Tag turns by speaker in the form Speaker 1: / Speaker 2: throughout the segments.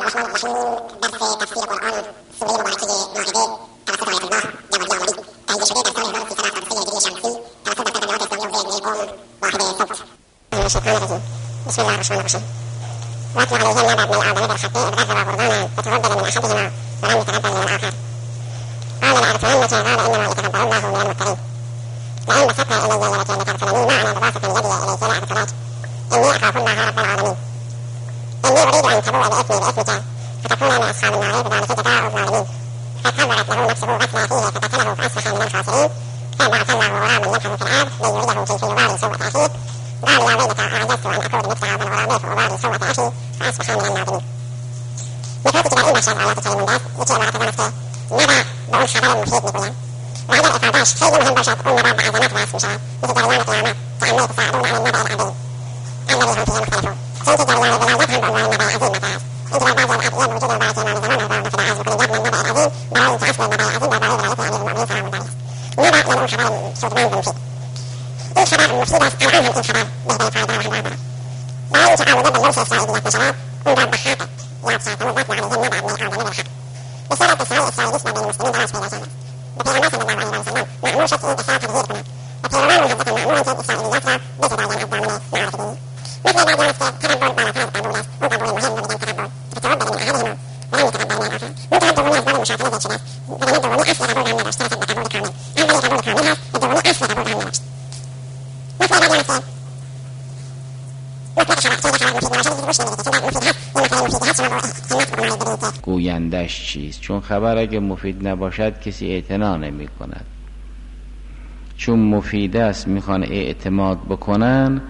Speaker 1: گویندش چیست؟ چون خبر اگه مفید نباشد کسی اعتنا نمی کند. چون مفید است میخوان اعتماد بکنن.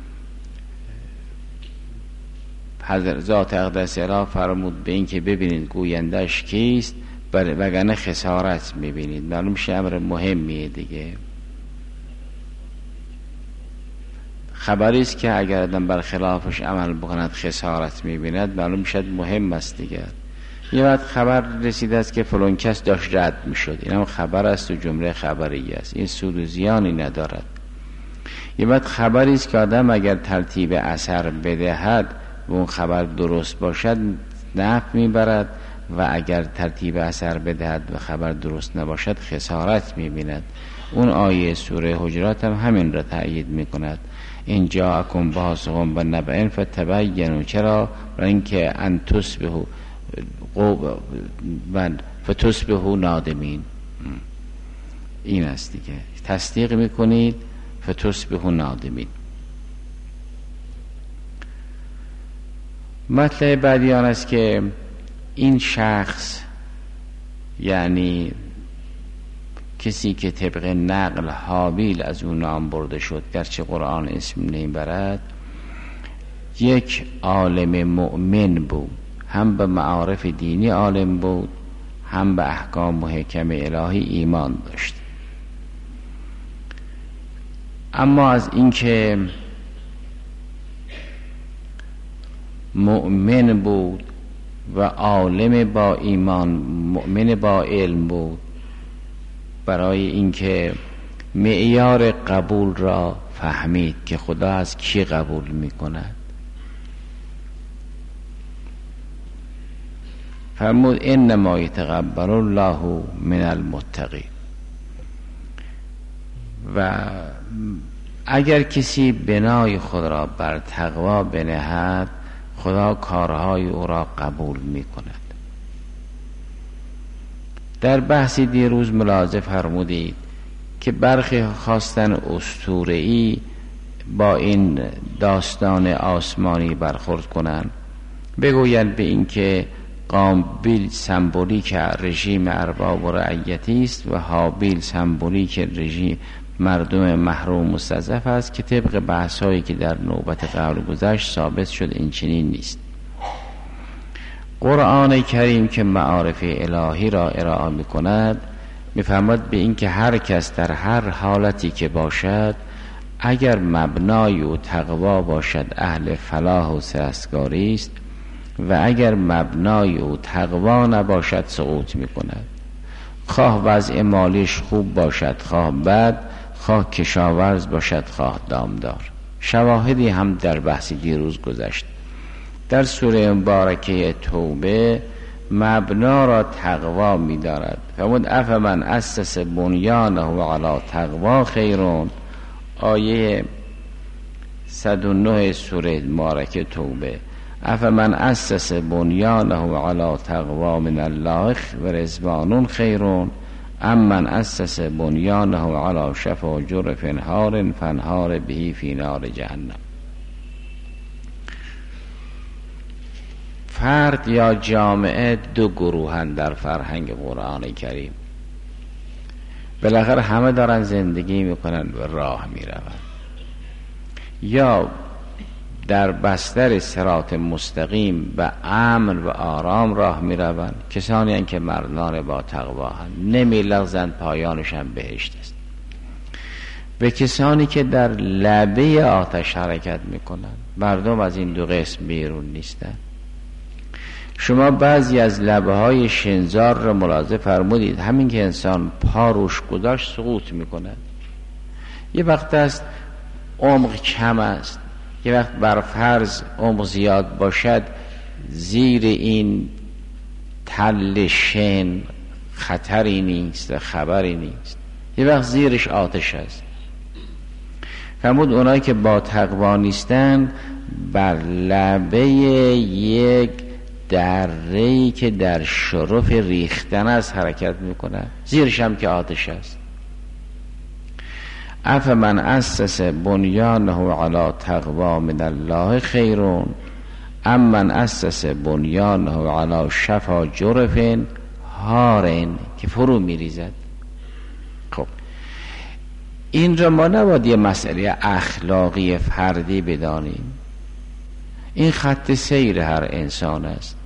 Speaker 1: حضرت ذات اقدس اله فرمود به این که ببینید گویندش کیست، وگرنه خسارت میبینید. معلوم میشه امر مهمیه دیگه. خبری است که اگر آدم بر خلافش عمل بکند خسارت میبیند، معلوم میشه مهم است دیگه. یه وقت خبر رسیده است که فلان کس داشت رد میشد، این هم خبر است و جمله خبری است، این سود و زیانی ندارد. یه وقت خبری است که آدم اگر ترتیب اثر بدهد و اون خبر درست باشد نفع میبرد، و اگر ترتیب اثر بدهد و خبر درست نباشد خسارت میبیند. اون آیه سوره حجرات هم همین را تأیید میکند. این جاءکم فاسق بنبأ فتبینوا. چرا؟ برای اینکه ان تصبحوا فتصبحوا نادمین. این است دیگه، تصدیق میکنید فتصبحوا نادمین. مطلب بعدی آن است که این شخص، یعنی کسی که طبق نقل حابیل از اون نام برده شد، گرچه قرآن اسم نمیبرد، یک عالم مؤمن بود، هم به معارف دینی عالم بود، هم به احکام و حکم الهی ایمان داشت. اما از اینکه مؤمن بود و عالم با ایمان، مؤمن با علم بود، برای اینکه معیار قبول را فهمید که خدا از کی قبول میکند. فرمود انما یتقبل الله من المتقین. و اگر کسی بنای خود را بر تقوا بنهد، خدا کارهای او را قبول میکند. در بحثی دیروز ملاحظه فرمودید که برخی خواستن اسطوره‌ای با این داستان آسمانی برخورد کنند، بگویند به این که قابیل سمبولیک رژیم ارباب و رعیتی است و هابیل سمبولیک رژیم مردم محروم مستضعف است، که طبق بحث‌هایی که در نوبت قبل گذشت ثابت شد این چنین نیست. قرآن کریم که معارف الهی را ارائه می‌کند، می‌فرماید به این که هر کس در هر حالتی که باشد، اگر مبنای و تقوا باشد اهل فلاح و سرستگاری است، و اگر مبنای و تقوا نباشد سقوط می‌کند. خواه وضع مالیش خوب باشد، خواه بد، خواه کشاورز باشد، خواه دامدار. شواهدی هم در بحث دیروز گذشت. در سوره مبارکه توبه مبنا را تقوا می دارد. فرمود افمن اسس بنیانه علی تقوا خیرون، آیه 109 سوره مبارکه توبه. افمن اسس بنیانه علی تقوا من الله و رضوان خیرون ام من اسس بنیانه علی شفا جرف هار فانهار به فی نار جهنم. فرد یا جامعه دو گروهن در فرهنگ قرآن کریم. بالاخره همه دارن زندگی میکنن و راه میروند، یا در بستر صراط مستقیم و امن و آرام راه میروند، کسانی هستند که مردان با تقوا هستند، نمیلغزند، پایانشان بهشت است. به کسانی که در لبه آتش حرکت میکنند، مردم از این دو قسم بیرون نیستند. شما بعضی از لبه های شنزار را ملاحظه فرمودید، همین که انسان پا روش گذاشت سقوط میکند. یه وقت است عمق کم است، یه وقت بر فرض عمق زیاد باشد، زیر این تل شن خطری نیست و خبری نیست، یه وقت زیرش آتش است. فرمود اونایی که با تقوا نیستن بر لبه یک دره‌ای که در شرف ریختن از حرکت میکنه، زیرش هم که آتش است. افمن اسس بنیانه علی تقوا من الله خیرون ام من اسس بنیانه علی شفا جرف هار که فرو میریزد. خب این را ما نباید یه مسئله اخلاقی فردی بدانیم، این خط سیر هر انسان است.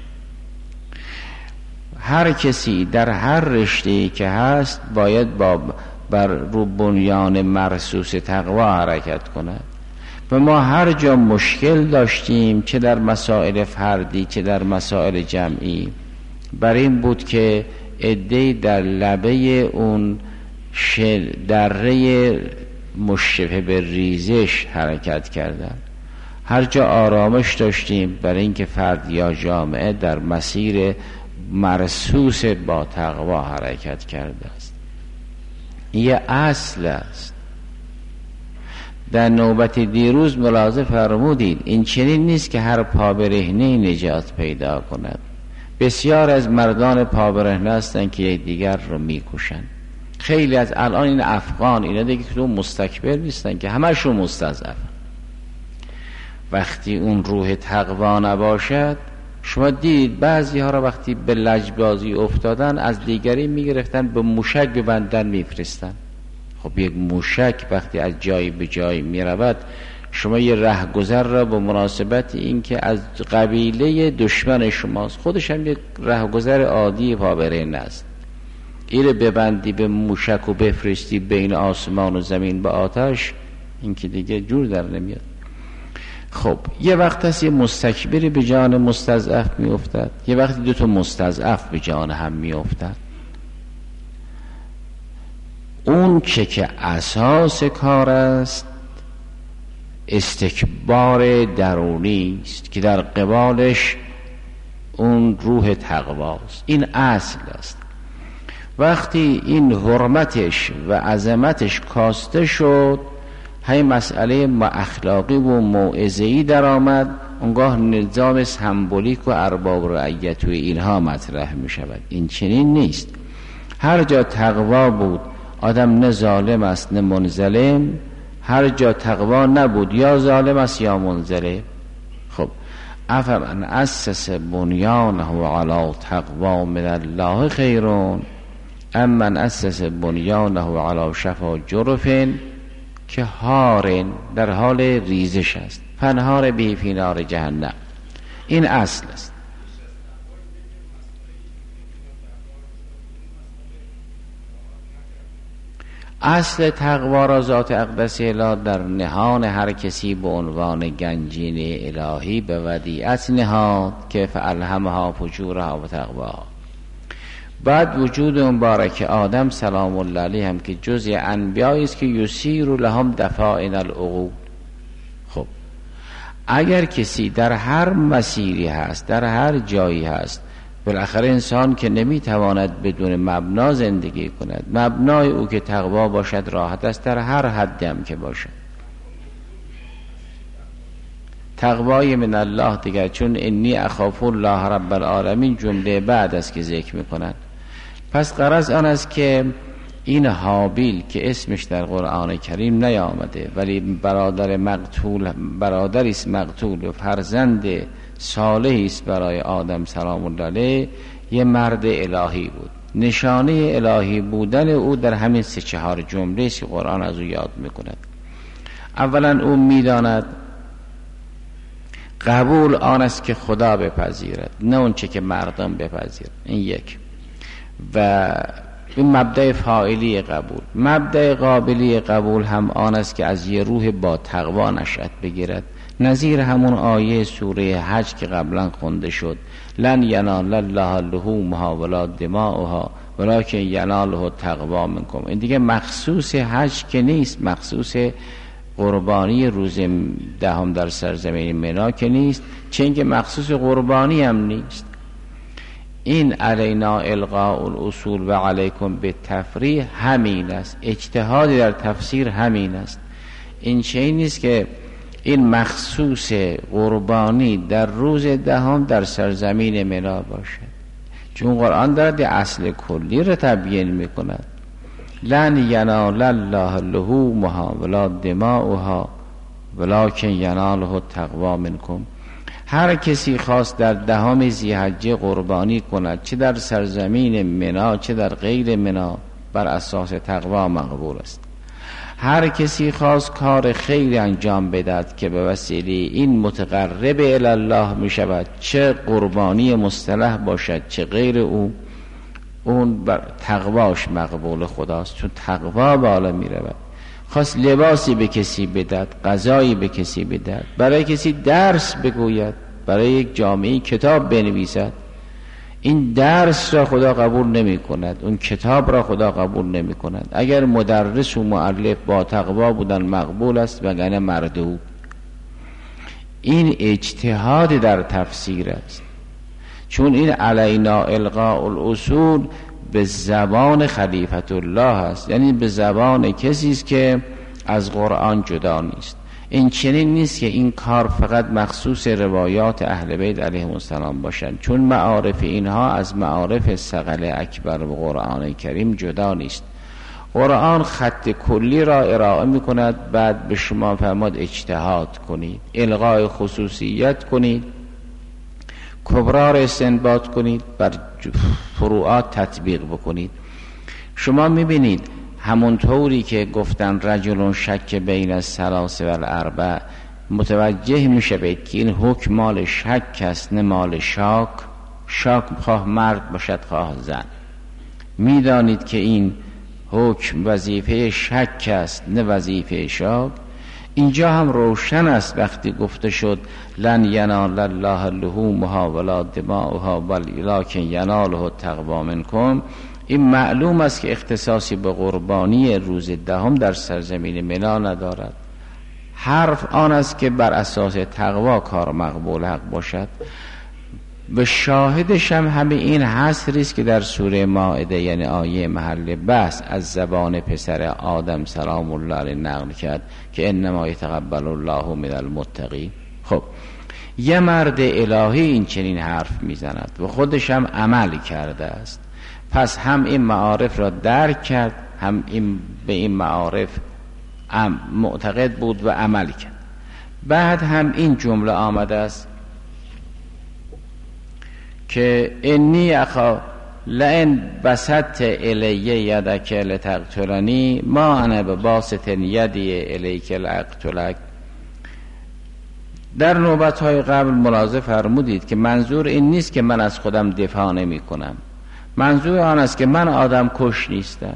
Speaker 1: هر کسی در هر رشته‌ای که هست باید بر رو بنیان مرصوص تقوا حرکت کند. و ما هر جا مشکل داشتیم، چه در مسائل فردی چه در مسائل جمعی، بر این بود که عده‌ای در لبه اون دره مشبه به ریزش حرکت کردند. هر جا آرامش داشتیم، برای اینکه فرد یا جامعه در مسیر مرصوص با تقوا حرکت کرده است. یه اصل است. در نوبت دیروز ملاحظه فرمودید این چنین نیست که هر پابرهنه نجات پیدا کند. بسیار از مردان پابرهنه هستند که دیگر رو میکشن. خیلی از الان این افغان، اینا دیگه که مستکبر نیستن که همشون مستضعف. وقتی اون روح تقوا نباشد، شما دید بعضی ها را وقتی به لجبازی افتادن از دیگری میگرفتن به موشک ببندن میفرستن. خب یک موشک وقتی از جایی به جایی میرود، شما یه رهگذر را به مناسبت این که از قبیله دشمن شماست، خودش هم یک رهگذر عادی پابرهنه است، ایره ببندی به موشک و بفرستی بین آسمان و زمین به آتش، این که دیگه جور در نمیاد. خب یه وقت هست یه مستکبری به جان مستضعف می افتد، یه وقت دو تا مستضعف به جان هم می افتد. اون چه که اساس کار است استکبار درونی است که در قبالش اون روح تقواست. این اصل است. وقتی این حرمتش و عظمتش کاسته شد، های مسئله اخلاقی و موعظه‌ای در آمد، اونگاه نظام سمبولیک و ارباب رعیت و اینها مطرح می شود. این چنین نیست. هر جا تقوا بود آدم نه ظالم است نه منظلم، هر جا تقوا نبود یا ظالم است یا منظلم. خب افمن اسس بنیانه علی تقوا من الله خیرون ام من اسس بنیانه علی شفا جرف که هارن در حال ریزش است، فانهار به فی نار جهنم. این اصل است. اصل تقوا را ذات اقدس اله در نهان هر کسی به عنوان گنجینه الهی به ودیعت نهاد که فالهمها فجورها و تقواها. بعد وجود مبارک آدم سلام الله علیه هم که جزء انبیایی است که یسیر لهم دفائن العقول. خب اگر کسی در هر مسیری هست، در هر جایی هست، بالاخره انسان که نمیتواند بدون مبنا زندگی کند، مبنای او که تقوا باشد راحت است در هر حدی هم که باشد. تقوای من الله دیگر، چون انی اخاف الله رب العالمین جمله بعد است که ذکر میکنند. پس غرض آن است که این حابیل که اسمش در قرآن کریم نیامده ولی برادری است مقتول و فرزند صالحی است برای آدم سلام الله علیه، یه مرد الهی بود. نشانه الهی بودن او در همین 3-4 جمله است که قرآن از او یاد میکند. اولا او میداند قبول آن است که خدا بپذیرد، نه اون چه که مردم بپذیرد. این یک. و این مبدأ فاعلی قبول. مبدأ قابلی قبول هم آن است که از یه روح با تقوا نشأت بگیرد، نظیر همون آیه سوره حج که قبلا خونده شد، لن ینال الله لحومها ولا دماؤها ولکن یناله التقوی منکم. این دیگه مخصوص حج که نیست، مخصوص قربانی روز 10 در سرزمین منی که نیست، چون که مخصوص قربانی هم نیست. این علینا القاء الاصول و علیکم بالتفریح همین است. اجتهادی در تفسیر همین است. این چیزی نیست که این مخصوص قربانی در روز 10 در سرزمین منی باشد، چون قرآن دارد اصل کلی را تبیین میکند. لن ینال الله لحومها ولا دماؤها ولکن یناله التقوی منکم. هر کسی خواست در 10 ذی‌حجه قربانی کند، چه در سرزمین منی چه در غیر منی، بر اساس تقوا مقبول است. هر کسی خواست کار خیر انجام بدهد که به وسیله این متقرب الی الله می شود، چه قربانی مصطلح باشد چه غیر او، اون بر تقواش مقبول خداست، چون تقوا بالا می رود. خواست لباسی به کسی بدهد، غذایی به کسی بدهد، برای کسی درس بگوید، برای یک جامعه کتاب بنویسد، این درس را خدا قبول نمی کند، اون کتاب را خدا قبول نمی کند. اگر مدرس و مؤلف با تقوا بودن مقبول است، وگرنه مردود. این اجتهاد در تفسیر است، چون این علینا القاء الاصول به زبان خلیفت الله است، یعنی به زبان کسی است که از قرآن جدا نیست. این چنین نیست که این کار فقط مخصوص روایات اهل بیت علیهم السلام باشند، چون معارف اینها از معارف ثقل اکبر و قرآن کریم جدا نیست. قرآن خط کلی را ارائه می کند، بعد به شما فرماد اجتهاد کنید، الغای خصوصیت کنید، کبرا را استنباط کنید، بر فروعات تطبیق بکنید. شما میبینید همونطوری که گفتن رجل شک بین الثلاث و الاربع، متوجه میشوید که این حکم مال شک است نه مال شاک. شاک خواه مرد باشد خواه زن. میدانید که این حکم وظیفه شک است نه وظیفه شاک. اینجا هم روشن است وقتی گفته شد لن ینال الله لحومها ولا دماؤها ولکن یناله التقوی منکم. این معلوم است که اختصاصی به قربانی روز 10 در سرزمین منی ندارد. حرف آن است که بر اساس تقوا کار مقبول حق باشد. و شاهدش هم همه این حصری است که در سوره مائده، یعنی آیه محل بحث، از زبان پسر آدم سلام الله علیه نقل کرد که انما یتقبل الله من المتقین. خب یه مرد الهی این چنین حرف میزند و خودش هم عمل کرده است، پس هم این معارف را درک کرد، هم این به این معارف معتقد بود و عمل کرد. بعد هم این جمله آمده است که انی اخا لئن بسطت الی یدک لتقتلنی ما انا بباسط یدی الیک لاقتلک. در نوبت‌های قبل ملاحظه فرمودید که منظور این نیست که من از خودم دفاع نمی کنم، منظور آن است که من آدم کش نیستم،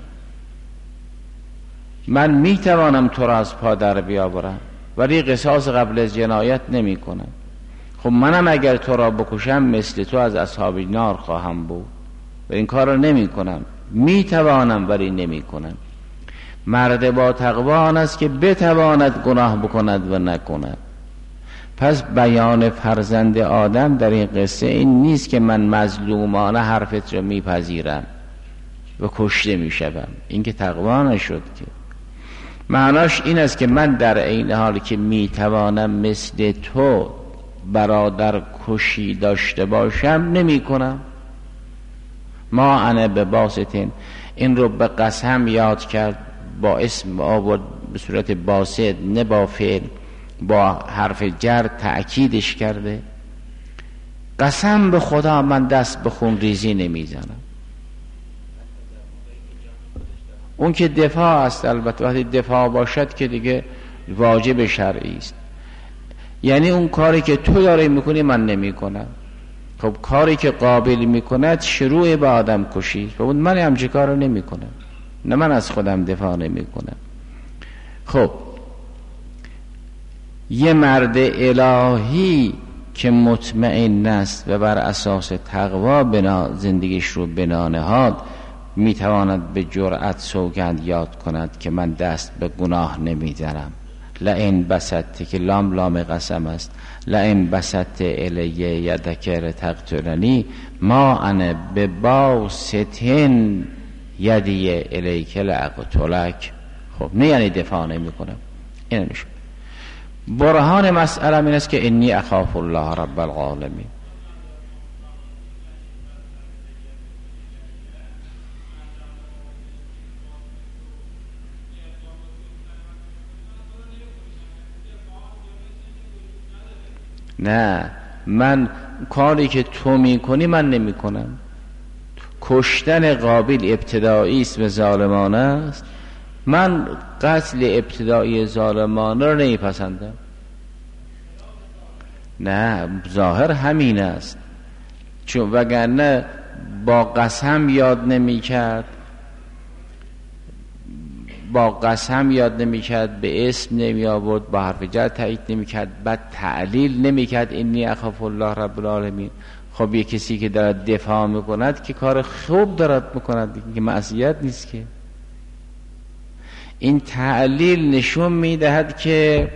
Speaker 1: من می توانم تو را از پا در بیاورم ولی قصاص قبل از جنایت نمی کنم. خب منم اگر تو را بکشم مثل تو از اصحاب نار خواهم بود و این کار را نمی کنم. می توانم ولی نمی کنم. مرد با تقوا آن است که بتواند گناه بکند و نکند. پس بیان فرزند آدم در این قصه این نیست که من مظلومانه حرفت رو میپذیرم و کشته میشوم، این که تقوا نشد که. معناش این است که من در این حال که میتوانم مثل تو برادر کشی داشته باشم نمی کنم. ما انا بباسطین، این رو به قسم یاد کرد، با اسم آورد به صورت باسط، نه با فعل، با حرف جر تأکیدش کرده. قسم به خدا من دست به خون ریزی نمیزنم. اون که دفاع است، البته وقتی دفاع باشد که دیگه واجب شرعی است. یعنی اون کاری که تو داری میکنی من نمی کنم. خب کاری که قابل میکند شروع به آدم کشی، و اون من همچه کار رو نمی کنم، نه من از خودم دفاع نمی کنم. خب یه مرد الهی که مطمئن است و بر اساس تقوا زندگیش رو بنا نهاد، میتواند به جرأت سوگند یاد کند که من دست به گناه نمیزنم. لئن بسطت، که لام قسم است، لئن بسطت الی یدک لتقتلنی ما انا بباسط یدی الیک لاقتلک. خب نه یعنی دفاع نمی کنم، این نمیشه. برهان مسئله این است که انی اخاف الله رب العالمین. نه، من کاری که تو میکنی من نمی کنم. کشتن قابیل ابتدایی است و ظالمانه است. من قتل ابتدایی ظالمانه رو نمیپسندم. نه، ظاهر همین است، چون وگرنه با قسم یاد نمی کرد، با قسم یاد نمی کرد، به اسم نمی آورد، با حرف جر تایید نمی کرد، بعد تعلیل نمی کرد انی اخاف الله رب العالمین. خب یه کسی که دارد دفاع میکند که کار خوب دارد میکند، که معصیت نیست که. این تعلیل نشون میدهد که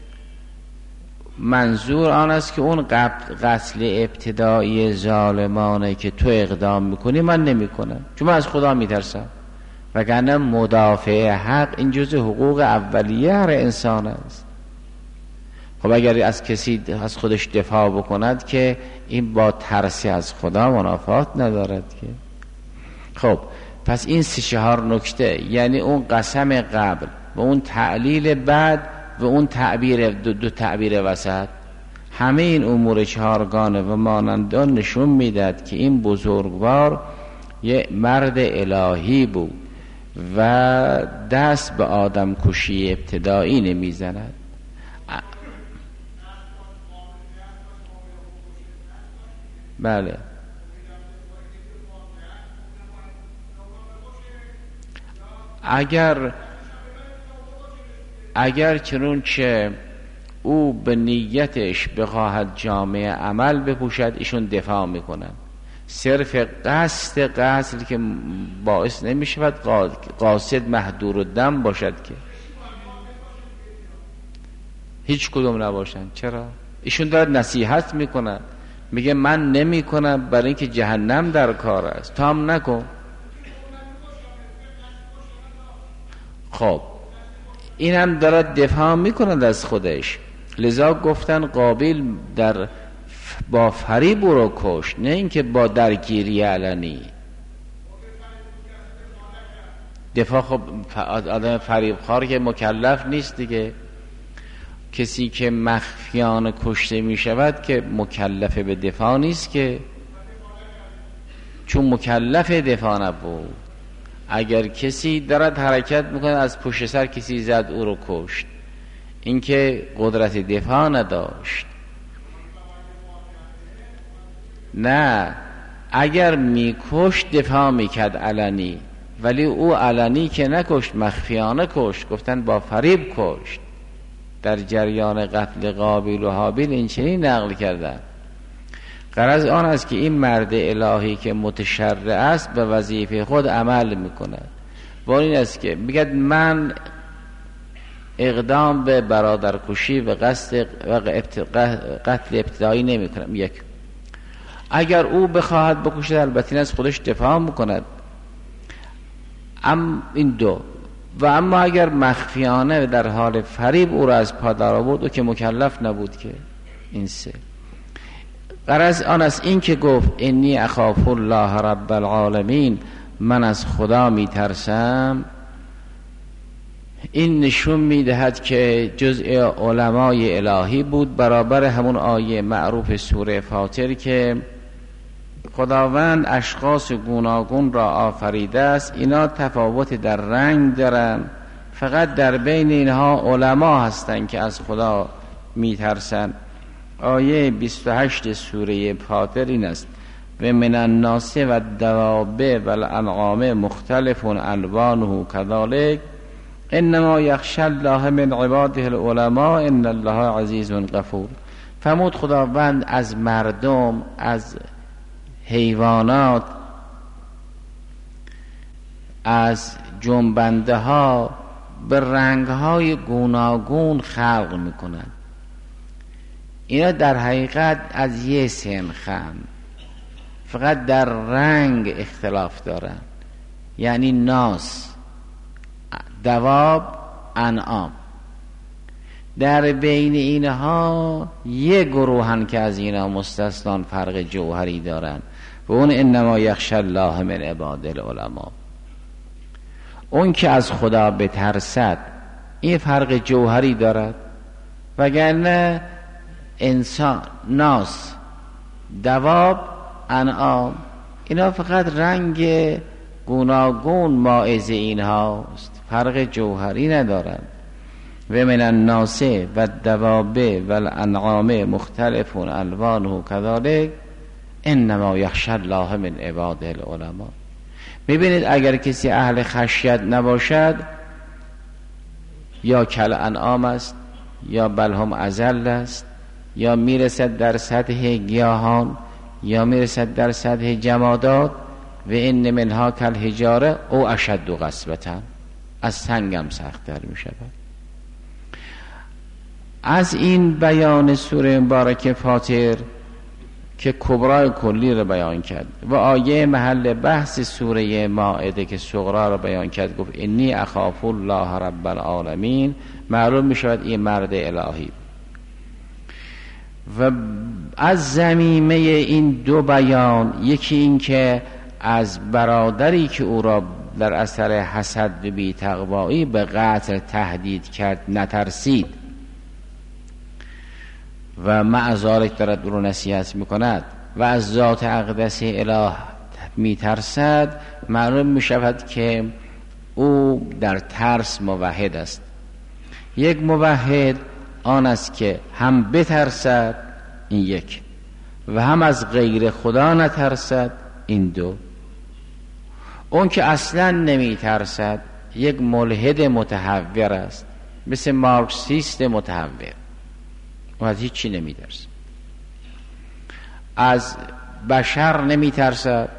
Speaker 1: منظور آن است که اون قتل ابتدایی ظالمانه که تو اقدام میکنی من نمیکنم، چون من از خدا میترسم. وگرنه مدافع حق این جزء حقوق اولیه هر انسان است. خب اگر از کسی از خودش دفاع بکند که این با ترسی از خدا منافات ندارد که. خب پس این 3-4 نکته، یعنی اون قسم قبل و اون تعلیل بعد و اون تعبیر دو تعبیر وسط، همه این امور 4گانه و مانندان نشون میداد که این بزرگوار یه مرد الهی بود و دست به آدم کشی ابتدایی نمیزند. بله، اگر چنانچه او به نیتش بخواهد جامعه عمل بپوشد، ایشون دفاع میکنن. صرف قصد قتل که باعث نمیشود قاصد محدور الدم باشد که هیچ کدوم نباشن. چرا؟ ایشون دارد نصیحت میکنن، میگه من نمی کنم برای اینکه جهنم در کار است، تو هم نکن. خب این هم دارد دفاع میکند از خودش. لذا گفتن قابیل با فریب او رو کشت، نه اینکه با درگیری علنی. دفاع خب آدم فریبخوار که مکلف نیست دیگه. کسی که مخفیانه کشته می شود که مکلف به دفاع نیست که، چون مکلف دفاع نبود. اگر کسی دارد حرکت میکنه از پشت سر کسی زد او رو کشت، این که قدرت دفاع نداشت. نه، اگر میکشت دفاع میکرد علنی، ولی او علنی که نکشت، مخفیانه کشت. گفتن با فریب کشت. در جریان قتل قابیل و حابیل این چنین نقل کردن. غرض آن است که این مرد الهی که متشرع است به وظیفه خود عمل میکند. و این است که میگه من اقدام به برادرکشی و قصد قتل ابتدایی نمی کنم. یک، اگر او بخواهد بکشد البته از خودش دفاع میکند، این دو. و اما اگر مخفیانه در حال فریب او را از پا در آورد او که مکلف نبود که. این سه. غرض آن است این که گفت انی اخاف الله رب العالمین، من از خدا میترسم. این نشون میدهد که جزء علمای الهی بود، برابر همون آیه معروف سوره فاطر که خداوند اشخاص گوناگون را آفریده است، اینا تفاوت در رنگ دارن، فقط در بین اینها علما هستند که از خدا میترسن. آیه 28 سوره فاطر این است: و من الناس و الدواب و الانعام مختلف الوانه كذلك انما یخشی الله من عباده العلماء ان الله عزیز غفور. فرمود خداوند از مردم، از حیوانات، از جنبنده ها به رنگ های گوناگون خلق میکنن. اینا در حقیقت از یه سنخن، فقط در رنگ اختلاف دارن. یعنی ناس، دواب، انعام. در بین اینها یه گروهن که از اینا مستثنان فرق جوهری دارن و اون انما یخشی الله من عباده العلماء. اون که از خدا بترسد این فرق جوهری دارد، وگرنه انسان، ناس، دواب، انعام اینا فقط رنگ گوناگون مائز اینهاست، فرق جوهری ندارند. و من الناس و الدواب و الانعام مختلف الوانه كذلك انما یخشی الله من عباده العلماء. میبینید اگر کسی اهل خشیت نباشد یا کل انعام است یا بل هم اذل است، یا میرسد در سطح گیاهان یا میرسد در سطح جمادات. و ان منها کالحجاره او اشد قسوة، از سنگم سخت‌تر میشود. از این بیان سوره مبارکه فاطر که کبرای کلی رو بیان کرد و آیه محل بحث سوره مائده که صغرا رو بیان کرد، گفت انی اخاف الله رب العالمین، معلوم میشود این مرد الهی. و از ضمیمه این دو بیان، یکی این که از برادری که او را در اثر حسد و بی‌تقوایی به قتل تهدید کرد نترسید و مع ذلک دارد او را نصیحت میکند و از ذات اقدس اله میترسد، معلوم میشود که او در ترس موحد است. یک موحد آن است که هم بترسد، این یک، و هم از غیر خدا نترسد، این دو. اون که اصلا نمی ترسد یک ملحد متحور است، مثل مارکسیست متحور، و از هیچی نمی ترسد. از بشر نمی ترسد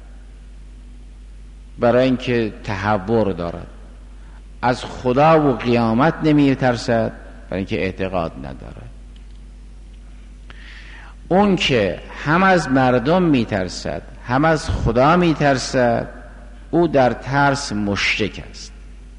Speaker 1: برای اینکه تحور دارد. از خدا و قیامت نمی ترسد برای اینکه اعتقاد ندارد. اون که هم از مردم می ترسد هم از خدا می ترسد، او در ترس مشرک است.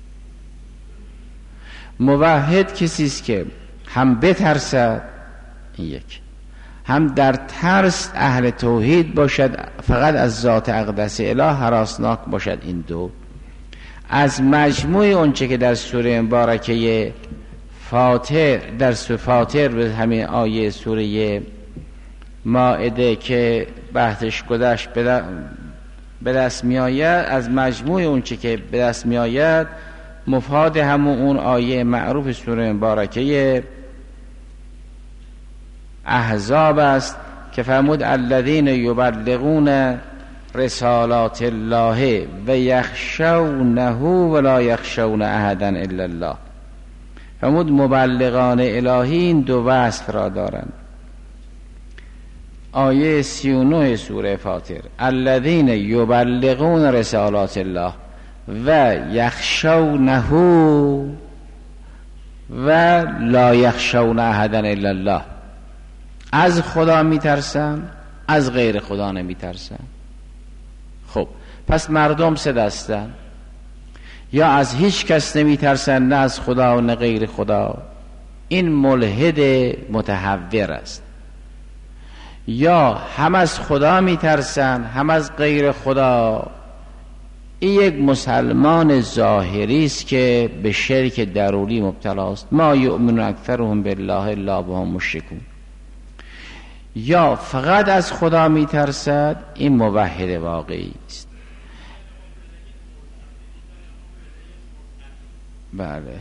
Speaker 1: موحد کسی است که هم بترسد، یک، هم در ترس اهل توحید باشد، فقط از ذات اقدس اله هراسناک باشد، این دو. از مجموع اونچه که در سوره مبارکه فاطر، در سوره فاطر به همین آیه سوره مائده که بحثش گذشت به دست می آید، از مجموع اونچه که به دست می آید مفاد همون اون آیه معروف سوره مبارکه احزاب است که فرمود الذین یبلغون رسالات الله و یخشونه ولا یخشون احدا الا الله. فرمود مبلغان الهی این دو وصف را دارند. آیه 39 سوره فاطر الذین یبلغون رسالات الله و یخشونه، و لا یخشون احدا الا الله. از خدا میترسن، از غیر خدا نمیترسن. خب پس مردم سه دستن، یا از هیچ کس نمیترسن، نه از خدا و نه غیر خدا، این ملحد متحور است. یا هم از خدا میترسن هم از غیر خدا، این یک مسلمان ظاهری است که به شرک درونی مبتلا است. ما یؤمن اکثرهم بالله الا وهم مشرکون. یا فقط از خدا میترسد، این موحد واقعی است. بله،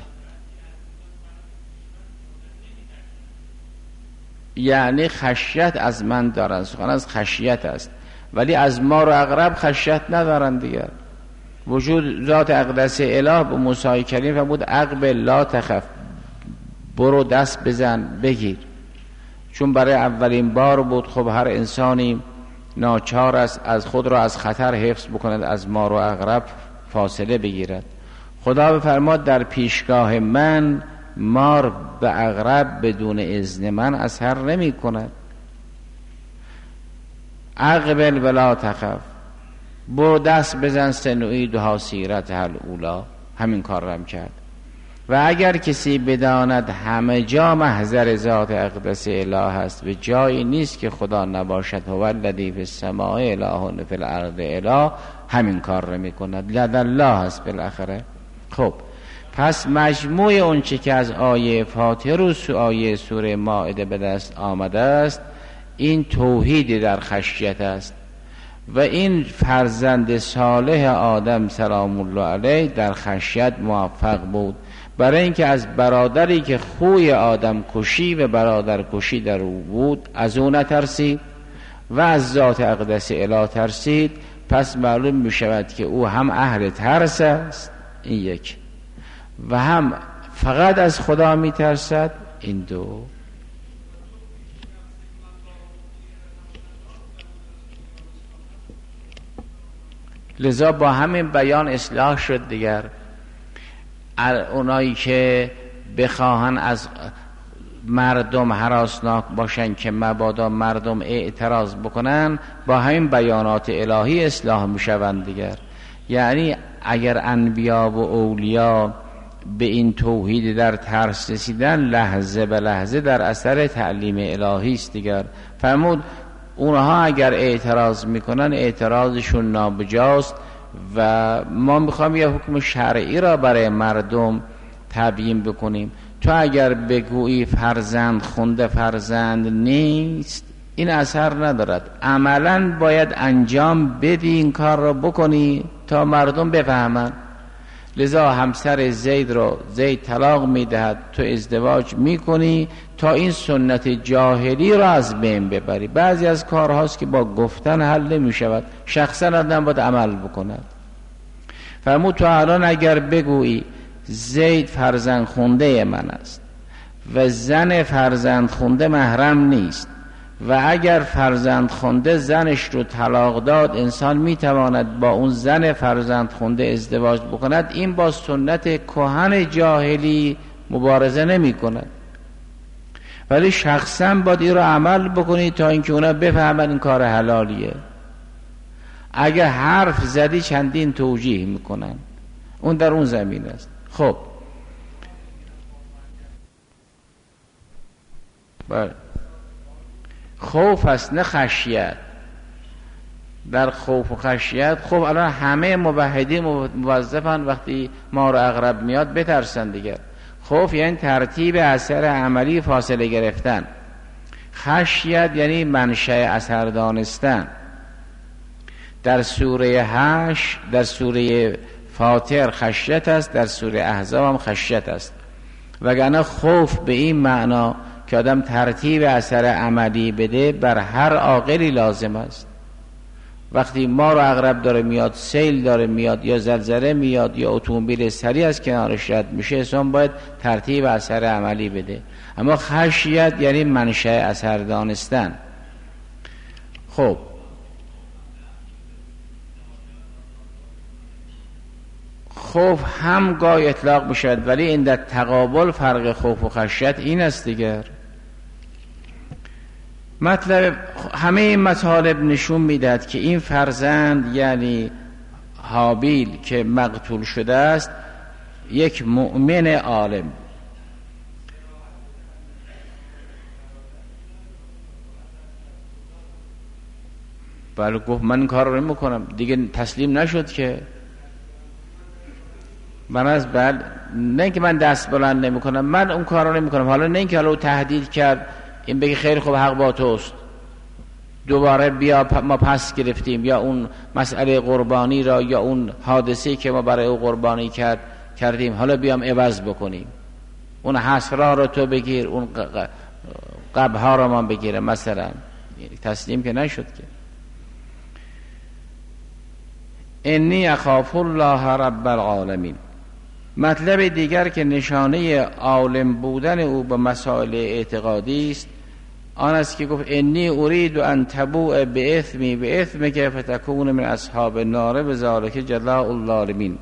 Speaker 1: یعنی خشیت از من دارن، سخن از خشیت است، ولی از مار و عقرب خشیت ندارن دیگر. وجود ذات اقدس اله به موسی کریم فرمود اقبل لا تخف، برو دست بزن بگیر، چون برای اولین بار بود. خب هر انسانی ناچار است از خود را از خطر حفظ بکند، از مار و عقرب فاصله بگیرد. خدا بفرماد در پیشگاه من مار به عقرب بدون اذن من اثر نمی کند. اقبل ولا تخف، برو دست بزن سنعیدها سیرتها الاولی، همین کار را هم کرد. و اگر کسی بداند همه جا محضر ذات اقدس اله است و جایی نیست که خدا نباشد، هو الذی فی السماء اله و فی الارض اله، همین کار را می کند. لدى الله است بالاخره. خب پس مجموع اون چه که از آیه فاتحه و آیه سوره مائده به دست آمده است، این توحید در خشیت است. و این فرزند صالح آدم سلام الله علیه در خشیت موفق بود، برای اینکه از برادری که خوی آدم کشی و برادر کشی در او بود از او نترسید و از ذات اقدس اله ترسید. پس معلوم می شود که او هم اهل ترس است، این یک، و هم فقط از خدا می ترسد، این دو. لذا با همین بیان اصلاح شد دیگر. اونایی که بخواهن از مردم هراسناک باشن که مبادا مردم اعتراض بکنن، با همین بیانات الهی اصلاح میشوند دیگر. یعنی اگر انبیا و اولیا به این توحید در ترس رسیدن، لحظه به لحظه در اثر تعلیم الهی است دیگر. فرمود اونها اگر اعتراض میکنن اعتراضشون نابجاست و ما میخوام یه حکم شرعی را برای مردم تبیین بکنیم. تو اگر بگویی فرزند خونده فرزند نیست، این اثر ندارد، عملا باید انجام بدی، این کار را بکنی تا مردم بفهمن. لذا همسر زید را زید طلاق میدهد، تو ازدواج میکنی تا این سنت جاهلی را از بین ببری. بعضی از کارهاست که با گفتن حل نمیشود، شخصا آدم باید عمل بکند. فرمود تو الان اگر بگویی زید فرزند خونده من است و زن فرزند خونده محرم نیست، و اگر فرزند خونده زنش رو طلاق داد، انسان میتواند با اون زن فرزند خونده ازدواج بکند، این با سنت کهن جاهلی مبارزه نمی کند. ولی شخصا باید این رو عمل بکنی تا اینکه اونا بفهمن این کار حلالیه. اگر حرف زدی چندین توجیه میکنن، اون در اون زمین است. خب بله، خوف است نه خشیت. در خوف و خشیت، خب الان همه موحدین موظفن وقتی مار و عقرب میاد بترسن دیگر. خوف یعنی ترتیب اثر عملی فاصله گرفتن، خشیت یعنی منشأ اثر دانستن. در سوره 8 در سوره فاطر خشیت است، در سوره احزاب هم خشیت است. وگرنه خوف به این معنا که آدم ترتیب اثر عملی بده بر هر عاقلی لازم است. وقتی مار و عقرب داره میاد، سیل داره میاد، یا زلزله میاد، یا اتومبیل سریع از کنارش رد میشه، انسان باید ترتیب اثر عملی بده. اما خشیت یعنی منشأ اثر دانستن. خب خوف هم گاهی اطلاق میشد، ولی این در تقابل فرق خوف و خشیت این است دیگر. مطلب همه این مطالب نشون میداد که این فرزند یعنی هابیل که مقتول شده است یک مؤمن عالم. بله گفت من این کار رو نمی‌کنم دیگه، تسلیم نشد که من از بعد نه که من دست بلند نمی‌کنم، من اون کار رو نمی‌کنم. حالا نه اینکه حالا تهدید کرد این بگی خیلی خوب حق با توست، دوباره بیا ما پس گرفتیم، یا اون مسئله قربانی را یا اون حادثه‌ای که ما برای او قربانی کردیم حالا بیام عوض بکنیم، اون حسرا رو تو بگیر، اون قبها رو من بگیره مثلا. تسلیم که نشد که. انی اخاف الله رب العالمین. مطلب دیگر که نشانه عالم بودن او به مسائل اعتقادی است آن است که گفت انی ارید ان تبوء باثمی باثمک فتکون من اصحاب النار بذلک جزاء الظالمین.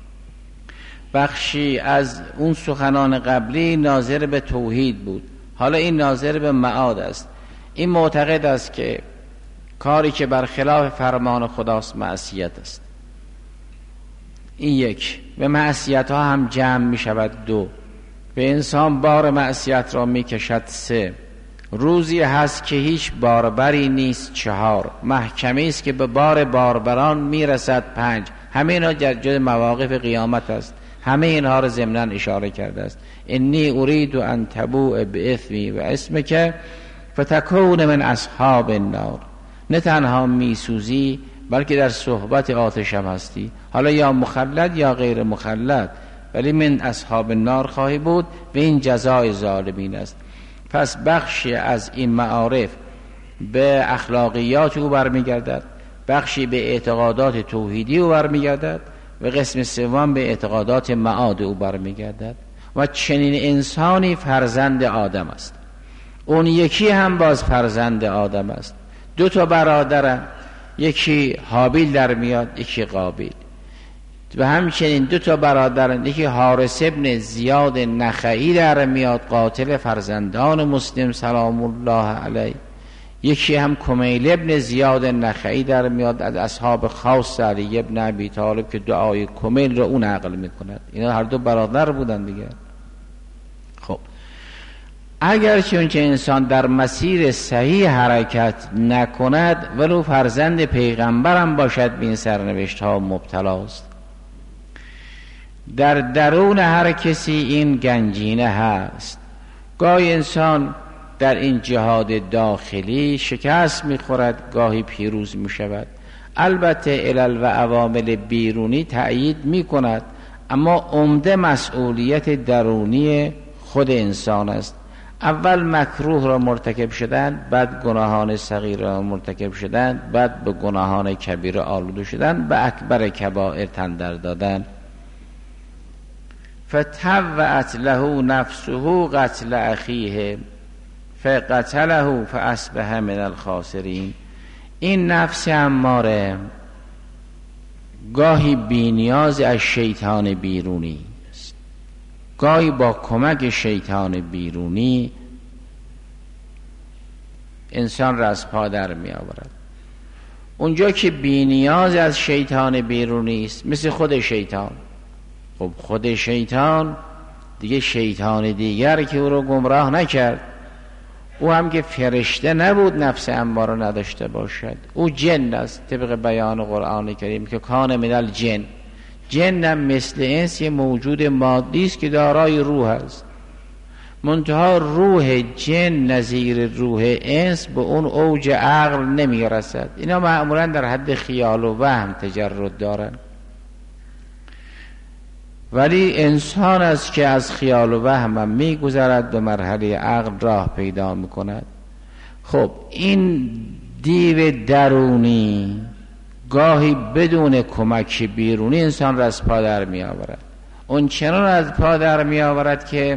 Speaker 1: بخشی از اون سخنان قبلی ناظر به توحید بود، حالا این ناظر به معاد است. این معتقد است که کاری که برخلاف فرمان خداست معصیت است. این یک. به معصیت ها هم جمع می شود دو. به انسان بار معصیت را می کشد سه. روزی هست که هیچ باربری نیست چهار. محکمی است که به بار باربران می رسد پنج. همه اینا جز مواقف قیامت است. همه اینها را ضمناً اشاره کرده است. انی ارید ان تبوء باثمی و اسمک فتکون من اصحاب النار. نه تنها می سوزی بلکه در صحبت آتش هم هستی، حالا یا مخلد یا غیر مخلد، ولی من اصحاب النار خواهی بود و این جزای ظالمین است. پس بخشی از این معارف به اخلاقیات او برمیگردد، بخشی به اعتقادات توحیدی او برمیگردد و قسم سوم به اعتقادات معاد او برمیگردد. و چنین انسانی فرزند آدم است. اون یکی هم باز فرزند آدم است. دو تا برادرن، یکی هابیل در میاد یکی قابیل، و همچنین دو تا برادرن، یکی حارث ابن زیاد نخعی در میاد قاتل فرزندان مسلم سلام الله علیه، یکی هم کمیل ابن زیاد نخعی در میاد از اصحاب خاص علی ابن ابی طالب که دعای کمیل را اون نقل میکند. اینا هر دو برادر بودن دیگه. خب اگر چونکه انسان در مسیر صحیح حرکت نکند ولو فرزند پیغمبرم باشد به این سرنوشت ها مبتلاست. در درون هر کسی این گنجینه هست. گاهی انسان در این جهاد داخلی شکست میخورد، گاهی پیروز میشود. البته علل و عوامل بیرونی تأیید میکند، اما عمده مسئولیت درونی خود انسان است. اول مکروه را مرتکب شدن، بعد گناهان صغیر را مرتکب شدن، بعد به گناهان کبیره آلوده شدن، به اکبر کبائر تن در دادن. فتوعت له نفسه قتل اخیه فقتله فاصبح من الخاسرین. این نفس اماره گاهی بی‌نیاز از شیطان بیرونی است، گاهی با کمک شیطان بیرونی انسان را از پا در می آورد. اونجا که بی‌نیاز از شیطان بیرونی است، مثل خود شیطان. خب خود شیطان دیگه شیطان دیگر که او رو گمراه نکرد، او هم که فرشته نبود نفس اماره نداشته باشد، او جن است طبق بیان قرآن کریم که کان من الجن. جن هم مثل انس یه موجود مادی است که دارای روح است، منتها روح جن نظیر روح انس به اون اوج عقل نمی رسد. اینا معمولا در حد خیال و وهم تجرد دارن، ولی انسان است که از خیال و وهم می گذرد به مرحله عقل راه پیدا می کند. خب این دیو درونی گاهی بدون کمک بیرونی انسان را از پا در می آورد. اون چنان از پا در می آورد که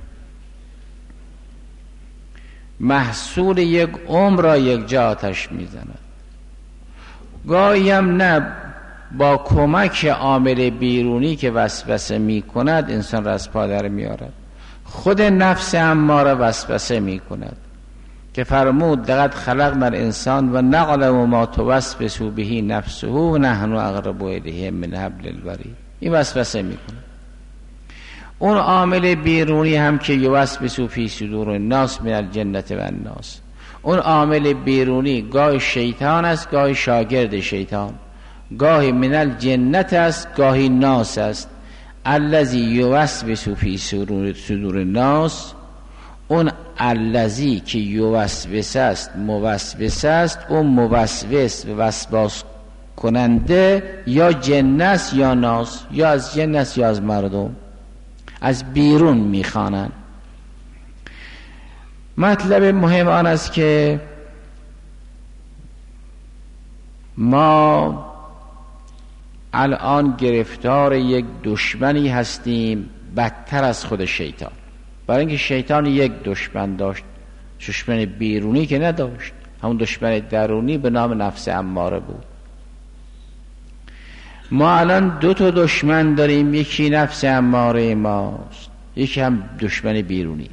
Speaker 1: محصول یک عمر را یک جا آتش می زند. گاهی هم نه، با کمک عامل بیرونی که وسوسه می کند انسان را از پا در می آرد. خود نفس اماره وسوسه می کند که فرمود لقد خلقنا الانسان و نعلم ما توسوس به نفسه و نحن اقرب الیه من حبل الورید. این وسوسه می کند. اون عامل بیرونی هم که یوسوس فی صدور الناس من الجنة و الناس، اون عامل بیرونی گاهی شیطان است، گاهی شاگرد شیطان، گاهی من الجنة است، گاهی ناس است. الذی یوسوس فی صدور الناس، اون الذی که یوسوس است، موسوس است، اون موسوس و وسواس کننده یا جن است یا ناس، یا از جن است یا از مردم، از بیرون میخوانند. مطلب مهم آن است که ما الان گرفتار یک دشمنی هستیم بدتر از خود شیطان. برای اینکه شیطان یک دشمن داشت، دشمن بیرونی که نداشت، همون دشمن درونی به نام نفس اماره بود. ما الان دو تا دشمن داریم، یکی نفس اماره ماست، یکی هم دشمن بیرونی.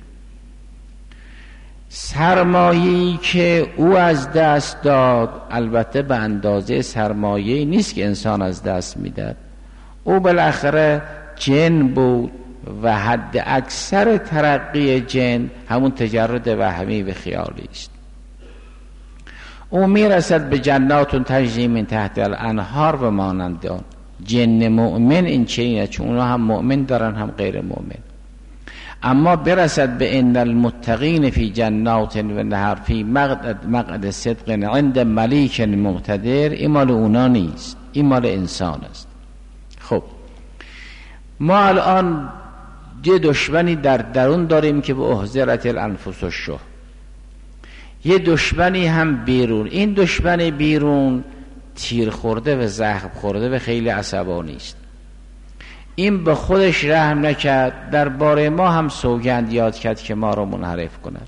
Speaker 1: سرمایه‌ای که او از دست داد البته به اندازه سرمایه‌ای نیست که انسان از دست میداد. او بالاخره جن بود و حد اکثر ترقی جن همون تجرد وهمی و خیالی است. او میرسد به جنات تجری من تحت الانهار و مانند آن. جن مؤمن این چنینه، چون اونا هم مؤمن دارن هم غیر مؤمن. اما برسد به ان المتقین فی جنات و نهر فی مقعد صدق عند ملیک مقتدر، این مال اونا نیست، این مال انسان است. خب ما الان یه دشمنی در درون داریم که به احضرت الانفس الشح، یه دشمنی هم بیرون. این دشمن بیرون تیر خورده و زخم خورده و خیلی عصبانی است. این به خودش رحم نکرد، درباره ما هم سوگند یاد کرد که ما رو منحرف کند.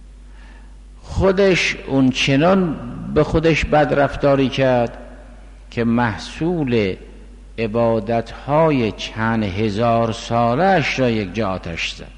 Speaker 1: خودش اون چنان به خودش بد رفتاری کرد که محصول عبادت‌های چند هزار سالش را یک جا آتش زد.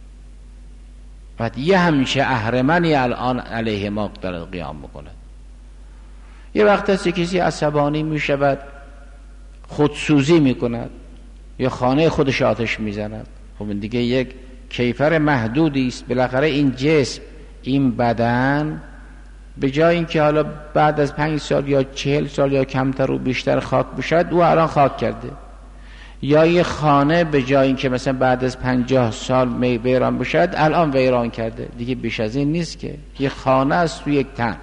Speaker 1: بعد یه همیشه اهرمنی الان علیه ما دارد قیام میکند. یه وقت هست کسی عصبانی میشود، خودسوزی میکند یا خانه خودش آتش میزند. خب این دیگه یک کیفر محدودی است. بالاخره این جسم، این بدن، به جای اینکه حالا بعد از 5 سال یا 40 سال یا کمتر و بیشتر خاک بشد، او الان خاک کرده. یا یه خانه به جای اینکه مثلا بعد از 50 سال ویران بشد، الان ویران کرده. دیگه بیش از این نیست که یه خانه است تو یک تن.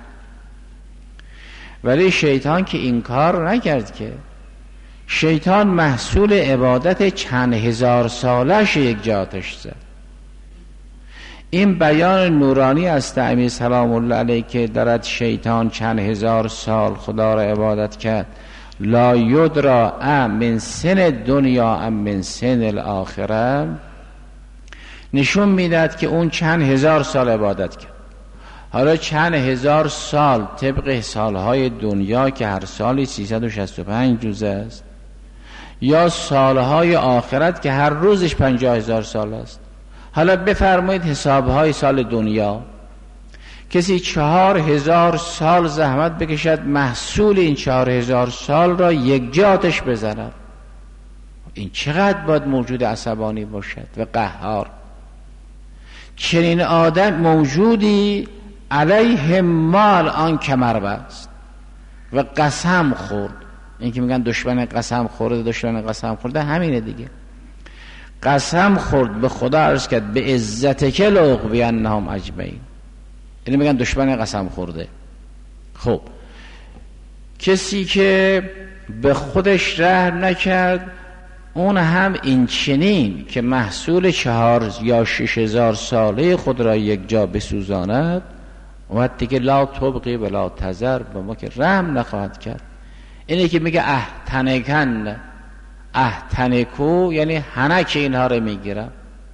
Speaker 1: ولی شیطان که این کار نکرد، که شیطان محصول عبادت چند هزار سالش یک جا آتش زد. این بیان نورانی است امیر سلام الله علیه که دارد شیطان چند هزار سال خدا را عبادت کرد. لا یدرا ام من سن دنیا ام من سن الاخره، نشون میداد که اون چند هزار سال عبادت کرد. حالا چند هزار سال طبق سالهای دنیا که هر سالی 365 روز است، یا سالهای آخرت که هر روزش 50,000 سال است. حالا بفرمایید حسابهای سال دنیا، کسی 4,000 سال زحمت بکشد محصول این 4,000 سال را یک جا آتش بزند. این چقدر باید موجود عصبانی باشد و قهار. چنین آدم موجودی علیه مال آن کمر بست و قسم خورد. این که میگن دشمن قسم خورده، دشمن قسم خورده همینه دیگه. قسم خورد به خدا، عرض کرد به عزتک لأغوینهم اجمعین. یعنی میگن دشمن قسم خورده. خب کسی که به خودش رحم نکرد، اون هم این چنین که محصول 4 یا 6,000 ساله خود را یک جا بسوزاند، و دیگه لا تبقی ولا تذر، به ما که رحم نخواهد کرد. اینه که میگه احتنکن احتنکو، یعنی هنک اینها رو میگیرم.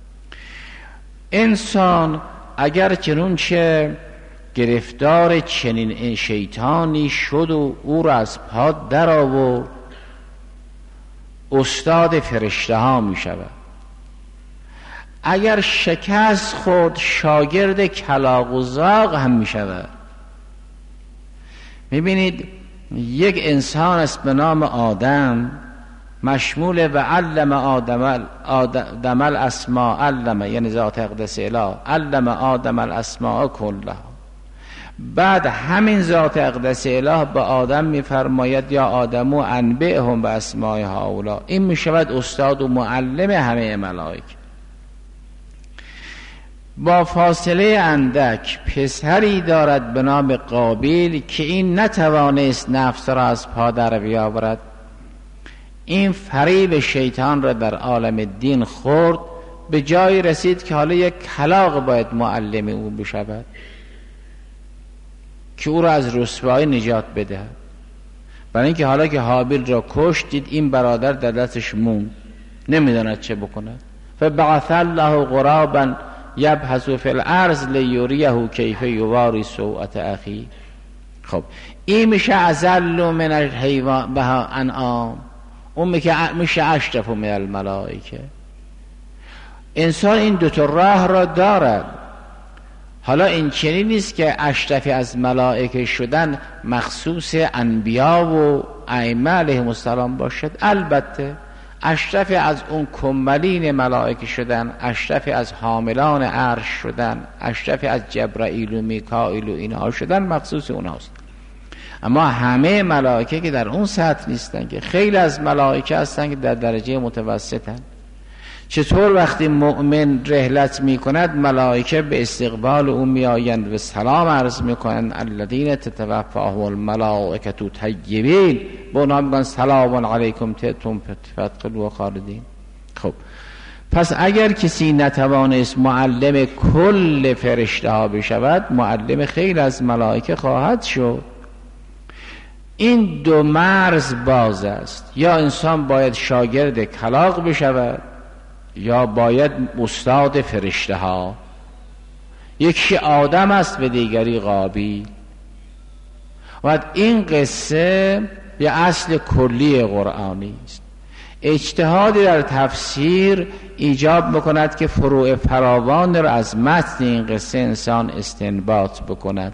Speaker 1: انسان اگر چنونچه گرفتار چنین شیطانی شد و او را از پا در آورد استاد فرشته ها می شود. اگر شکست خود شاگرد کلاغ و زاغ هم می شود. می بینید یک انسان است به نام آدم، مشمول و علم آدم الاسماء، علم یعنی ذات اقدس اله، علم آدم الاسماء کلها. بعد همین ذات اقدس اله به آدم میفرماید یا آدمو انبئهم باسماء هؤلاء. این میشود استاد و معلم همه ملائکه. با فاصله اندک پسری دارد به نام قابیل که این نتوانست نفس را از پا در بیاورد. این فریب شیطان را در عالم دین خورد، به جایی رسید که حالا یک کلاغ باید معلم او بشود که او را از رسوایی نجات بده. برای اینکه حالا که حابیل را کشت، دید این برادر در دستش موند، نمیداند چه بکند. فبعث الله غرابا یبحث فی الارض لیریه کیف یواری سوءة اخیه. خب این میشه اذل من الحیوان بها انعام، اون میشه اشرف من الملائکه. انسان این دوتا راه را دارد. حالا این چنین نیست که اشرفی از ملائکه شدن مخصوص انبیا و ائمه علیهم السلام باشد. البته اشرفی از اون کمالین ملائکه شدن، اشرفی از حاملان عرش شدن، اشرفی از جبرائیل و میکائیل و اینها شدن مخصوص اونهاست. اما همه ملائکه که در اون سطح نیستن، که خیلی از ملائکه هستن که در درجه متوسطن. چطور وقتی مؤمن رحلت می کند ملائکه به استقبال او می آیند و سلام عرض می کنند الذین تتوفاهم الملائکة طیبین، به اونها میگن سلام علیکم طبتم فادخلوا خالدین. خب پس اگر کسی نتوانست معلم کل فرشته ها بشود، معلم خیلی از ملائکه خواهد شد. این دو مرز باز است، یا انسان باید شاگرد کلاغ بشود یا باید استاد فرشته ها. یکی آدم است و دیگری قابیل. و این قصه یه اصل کلی قرآنی است. اجتهادی در تفسیر ایجاب میکند که فروع فراوان را از متن این قصه انسان استنباط بکند.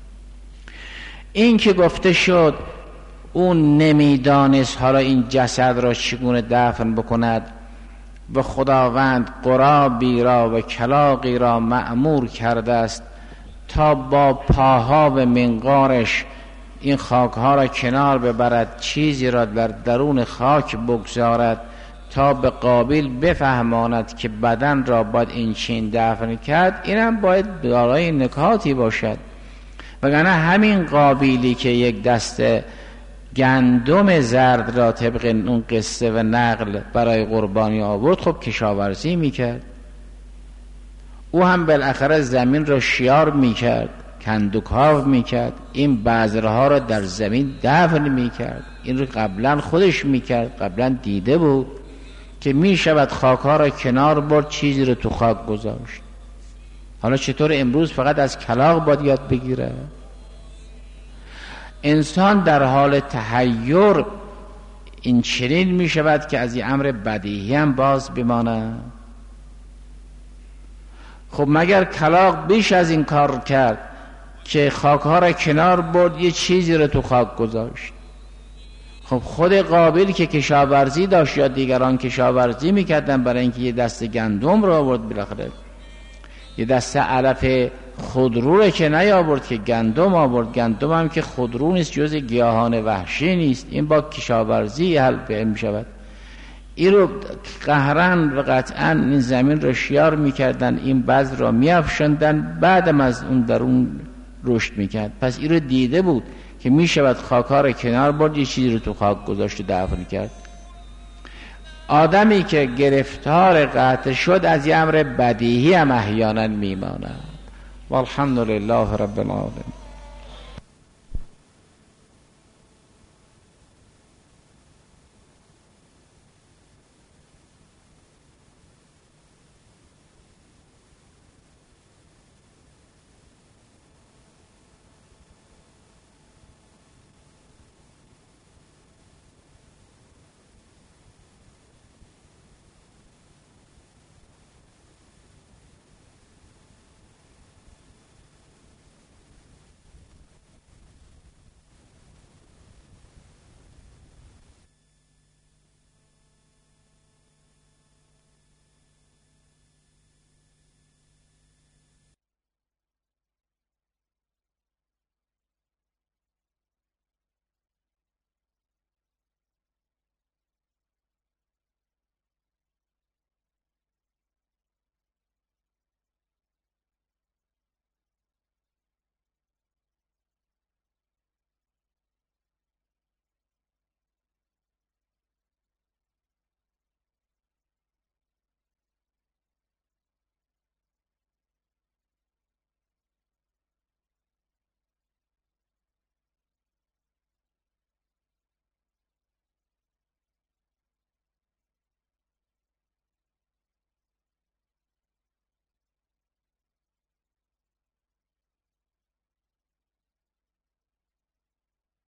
Speaker 1: این که گفته شد اون نمیدانست حالا این جسد را چگونه دفن بکند و خداوند غرابی را و کلاغی را مأمور کرده است تا با پاها و منقارش این خاکها را کنار ببرد، چیزی را در درون خاک بگذارد تا به قابیل بفهماند که بدن را باید این چین دفن کرد. اینم باید دارای نکاتی باشد. وگرنه همین قابیلی که یک دسته گندم زرد را طبق اون قصه و نقل برای قربانی آورد، خب کشاورزی میکرد. او هم بالاخره زمین را شیار میکرد، کندوکاو میکرد، این بذرها را در زمین دفن میکرد. این رو قبلا خودش میکرد، قبلا دیده بود که میشود خاکها را کنار برد، چیزی رو تو خاک گذاشت. حالا چطور امروز فقط از کلاغ باید یاد بگیره؟ انسان در حال تحیر این چنین می شود که از این امر بدیهی هم باز بمانه. خب مگر کلاغ بیش از این کار کرد که خاکها را کنار برد، یه چیزی رو تو خاک گذاشت؟ خب خود قابیل که کشاورزی داشت یا دیگران کشاورزی میکردن، برای اینکه یه دسته گندم رو آورد، بالاخره یه دسته علف خودرو رو که نیاورد که گندم آورد. گندم هم که خودرو نیست، جز گیاهان وحشی نیست، این با کشاورزی حل می شود. این رو قهرن و قطعا این زمین رو شیار میکردن، این بذر را میافشندن، بعدم از اون درون رشد میکرد. پس این رو دیده بود که میشود خاک‌ها رو کنار برد، یه چیزی رو تو خاک گذاشت و دفن کرد. آدمی که گرفتار قطع شد از یه امر بدیهی هم احیانا میماند. والحمد لله رب العالمین.